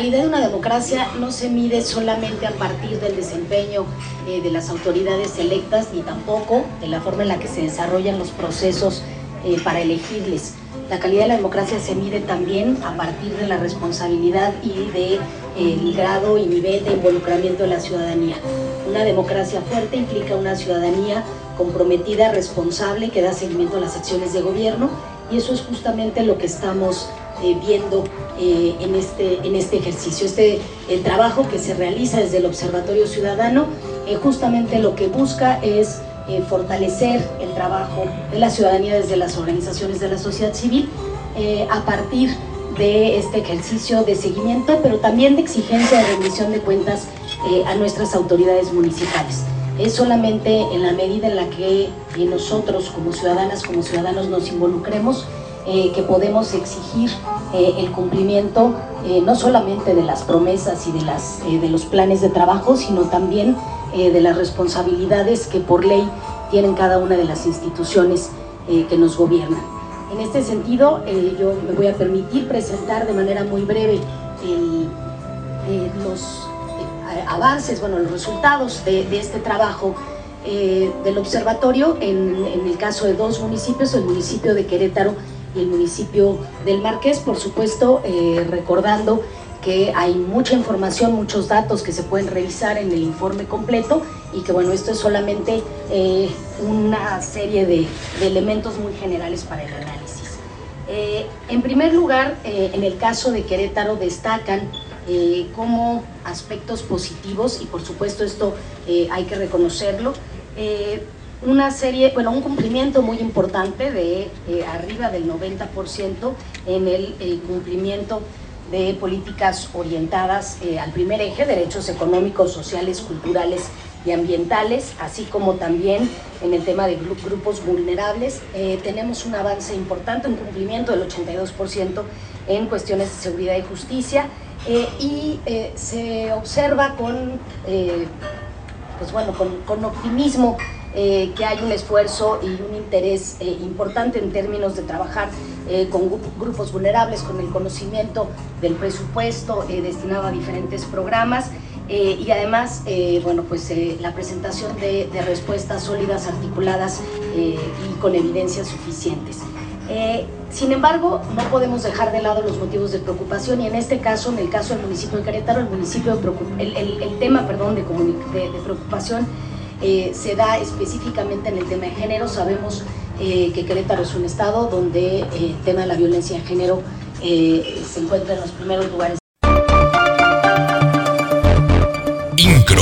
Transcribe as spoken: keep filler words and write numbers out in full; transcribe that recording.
calidad de una democracia no se mide solamente a partir del desempeño eh, de las autoridades electas, ni tampoco de la forma en la que se desarrollan los procesos eh, para elegirles. La calidad de la democracia se mide también a partir de la responsabilidad y del de, grado y nivel de involucramiento de la ciudadanía. Una democracia fuerte implica una ciudadanía comprometida, responsable, que da seguimiento a las acciones de gobierno, y eso es justamente lo que estamos eh, viendo eh, en, este, en este ejercicio. Este el trabajo que se realiza desde el Observatorio Ciudadano eh, justamente lo que busca es eh, fortalecer el trabajo de la ciudadanía desde las organizaciones de la sociedad civil eh, a partir de este ejercicio de seguimiento, pero también de exigencia de rendición de cuentas eh, a nuestras autoridades municipales. Es solamente en la medida en la que eh, nosotros como ciudadanas, como ciudadanos nos involucremos, eh, que podemos exigir eh, el cumplimiento eh, no solamente de las promesas y de, las, eh, de los planes de trabajo, sino también eh, de las responsabilidades que por ley tienen cada una de las instituciones eh, que nos gobiernan. En este sentido, eh, yo me voy a permitir presentar de manera muy breve el, eh, los eh, avances, bueno, los resultados de, de este trabajo eh, del observatorio en, en el caso de dos municipios, el municipio de Querétaro y el municipio del Marqués, por supuesto, eh, recordando que hay mucha información, muchos datos que se pueden revisar en el informe completo y que bueno, esto es solamente eh, una serie de, de elementos muy generales para el análisis. Eh, en primer lugar, eh, en el caso de Querétaro destacan eh, como aspectos positivos, y por supuesto esto eh, hay que reconocerlo, eh, una serie, bueno, un cumplimiento muy importante de eh, arriba del noventa por ciento en el eh, cumplimiento de políticas orientadas eh, al primer eje, derechos económicos, sociales, culturales y ambientales, así como también en el tema de grupos vulnerables. Eh, tenemos un avance importante, un cumplimiento del ochenta y dos por ciento en cuestiones de seguridad y justicia, eh, y eh, se observa con, eh, pues bueno, con, con optimismo Eh, que hay un esfuerzo y un interés eh, importante en términos de trabajar eh, con grupos vulnerables, con el conocimiento del presupuesto eh, destinado a diferentes programas eh, y además, eh, bueno, pues eh, la presentación de, de respuestas sólidas, articuladas eh, y con evidencias suficientes. Eh, sin embargo, no podemos dejar de lado los motivos de preocupación, y en este caso, en el caso del municipio de Querétaro, el, municipio de el, el, el tema perdón, de, de, de preocupación Eh, se da específicamente en el tema de género. Sabemos eh, que Querétaro es un estado donde eh, el tema de la violencia de género eh, se encuentra en los primeros lugares. Incro.